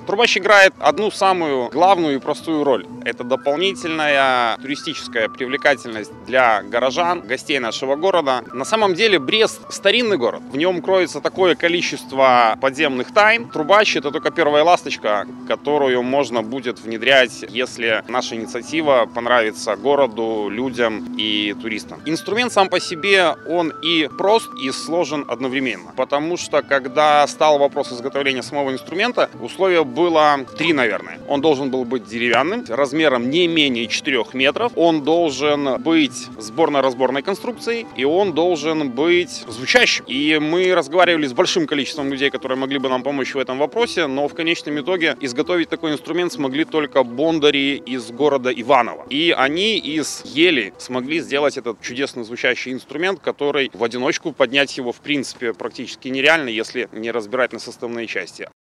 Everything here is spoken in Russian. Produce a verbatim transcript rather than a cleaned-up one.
Трубач играет одну самую главную и простую роль. Это дополнительная туристическая привлекательность для горожан, гостей нашего города. На самом деле Брест – старинный город. В нем кроется такое количество подземных тайн. Трубач – это только первая ласточка, которую можно будет внедрять, если наша инициатива понравится городу, людям и туристам. Инструмент сам по себе, он и прост, и сложен одновременно. Потому что, когда стал вопрос изготовления самого инструмента, условие было три, наверное. Он должен был быть деревянным, размером не менее четырёх метров. Он должен быть сборно-разборной конструкцией, и он должен быть звучащим. И мы разговаривали с большим количеством людей, которые могли бы нам помочь в этом вопросе, но в конечном итоге изготовить такой инструмент смогли только бондари из города Иваново. И они из ели смогли сделать этот чудесный звучащий инструмент, который в одиночку поднять его в принципе практически нереально, если не разбирать на составные части.